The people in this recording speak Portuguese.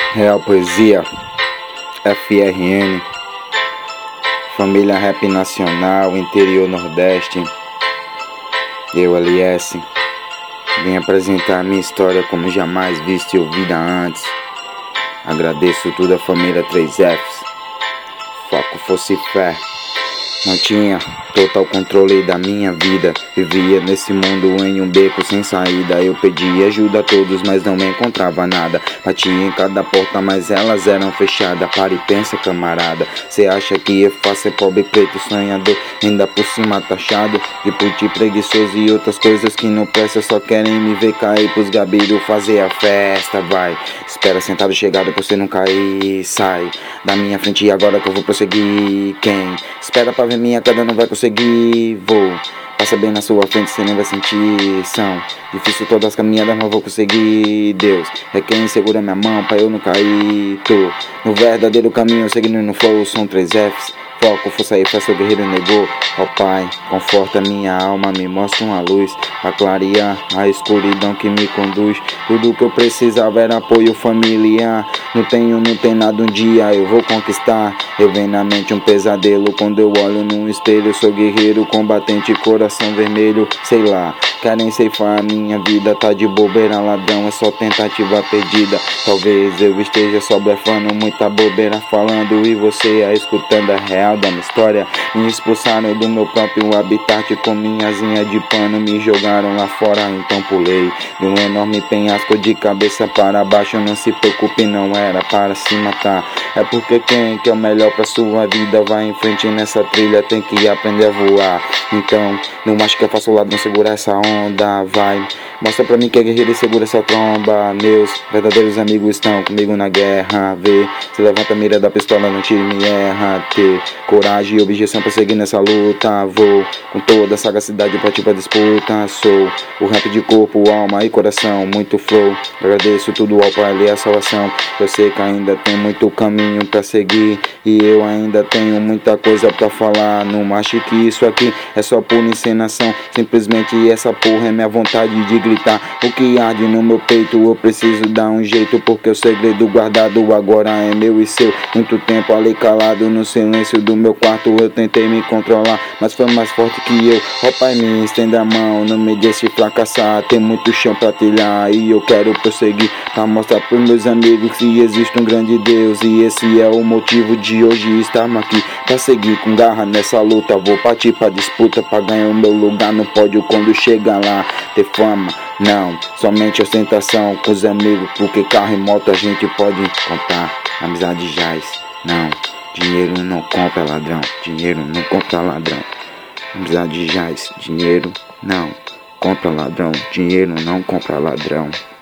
Real Poesia, FRN, Família Rap Nacional, Interior Nordeste. Eu, LS, vim apresentar a minha história como jamais vista e ouvida antes. Agradeço tudo a família 3Fs, foco fosse fé. Não tinha total controle da minha vida. Vivia nesse mundo em um beco sem saída. Eu pedi ajuda a todos, mas não encontrava nada. Batia em cada porta, mas elas eram fechadas. Para e pensa, camarada, cê acha que é fácil, é pobre, preto, sonhador, ainda por cima taxado de puti, preguiçoso e outras coisas que não prestam. Só querem me ver cair pros gabiru fazer a festa. Vai, espera sentado chegado pra você não cair. Sai da minha frente agora que eu vou prosseguir. Quem espera pra ver minha queda não vai conseguir. Vou passa bem na sua frente, cê nem vai sentir. São difícil todas as caminhadas, mas vou conseguir. Deus é quem segura minha mão pra eu não cair. Tô no verdadeiro caminho, seguindo no flow. São 3Fs, foco, força e fé, seu guerreiro negou. Ó Pai, conforta minha alma, me mostra uma luz pra clarear a escuridão que me conduz. Tudo que eu precisava era apoio familiar. Não tem nada, um dia eu vou conquistar. Eu venho na mente um pesadelo quando eu olho num espelho. Sou guerreiro, combatente, coração vermelho. Sei lá, querem ceifar a minha vida. Tá de bobeira, ladrão, é só tentativa perdida. Talvez eu esteja só blefando, muita bobeira falando, e você a escutando a real da minha história. Me expulsaram do meu próprio habitat com minha asinha de pano. Me jogaram lá fora, então pulei de um enorme penhasco de cabeça para baixo. Não se preocupe, não era para se matar. É porque quem que é o melhor pra sua vida vai em frente nessa trilha, tem que aprender a voar. Então, não acho que é fácil lá não segurar essa onda. Vai, mostra pra mim que é guerreiro e segura essa tromba. Meus verdadeiros amigos estão comigo na guerra. Vê, se levanta a mira da pistola, não tire, me erra. Ter coragem e objeção pra seguir nessa luta. Vou com toda a sagacidade pra tipo a disputa. Sou o rap de corpo, alma e coração, muito flow. Agradeço tudo ao Pai e a salvação. Eu sei que ainda tem muito caminho pra seguir, e eu ainda tenho muita coisa pra falar. Não ache que isso aqui é só por encenação. Simplesmente essa porra é minha vontade de gritar. O que arde no meu peito eu preciso dar um jeito, porque o segredo guardado agora é meu e seu. Muito tempo ali calado no silêncio do meu quarto eu tentei me controlar, mas foi mais forte que eu. Ó Pai, me estenda a mão, não me deixe fracassar. Tem muito chão pra trilhar e eu quero prosseguir, pra mostrar pros meus amigos que existe um grande Deus. E esse é o motivo de hoje estarmos aqui, pra seguir com garra nessa luta. Vou partir pra disputa, pra ganhar o meu lugar no pódio quando chegar lá. Ter fama, não, somente ostentação com os amigos, porque carro e moto a gente pode contar. Amizade jaz, não, dinheiro não compra ladrão, dinheiro não compra ladrão. Amizade jaz, dinheiro não compra ladrão, dinheiro não compra ladrão.